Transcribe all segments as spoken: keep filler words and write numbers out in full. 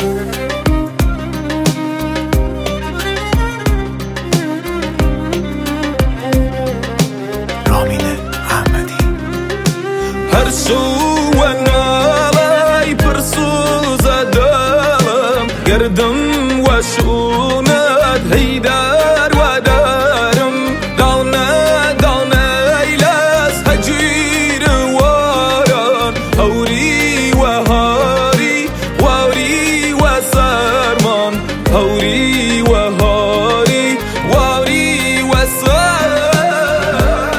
هر سو و نالای پرسو زدم گردم و شوند هیدر و دارم دانه دانه ایلاس هجیر واران هوری و هاری واری و سرمان هوری و هاری واری و سرمان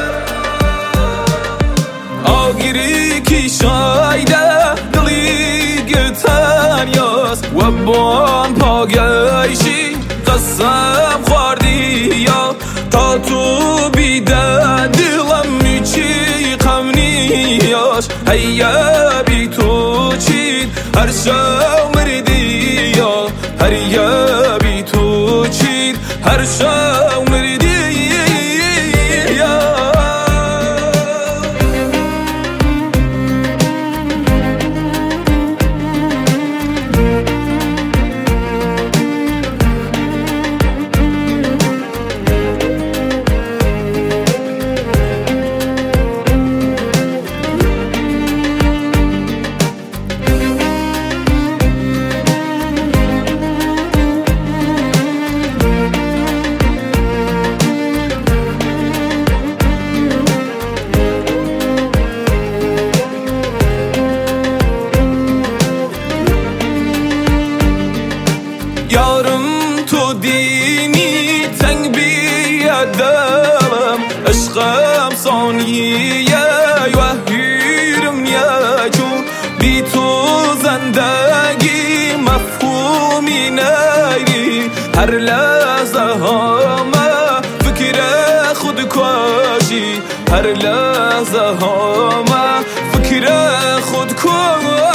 آگیری کی شایده دلی گرتن یاس و بان پاگیشی قسم خوردی یا تا تو بیده دلم میچی غم نیاش هیا بی تو چید هر شو مردی یا هیا بی تو چید هر شو مردی یا یارم تو دینی تنگ بیادم عشقم ثانیه و هیرم یجو بی تو زندگی مفهومی نیری هر لحظه همه فکر خودکشی هر لحظه همه فکر خودکشی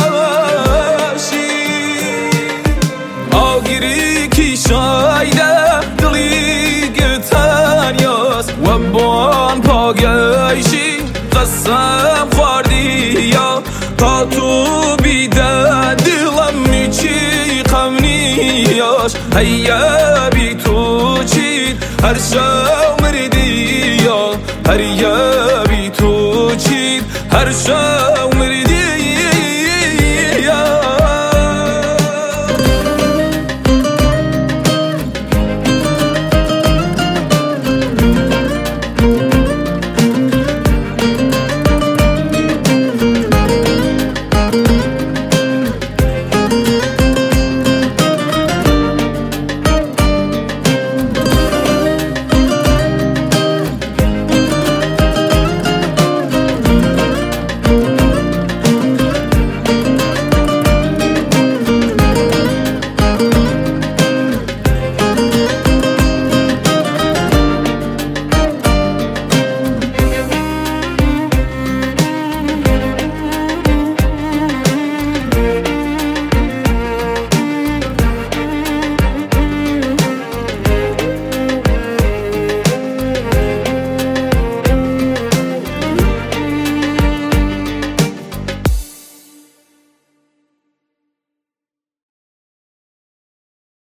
آگیری کی شایده دلی گرتن یاس و بان پاگیشی قسم خوردی یا تا تو بیده دلم میچی غم نیاش هیا بی تو چید هر شو مردی یا هیا بی تو چید هر شو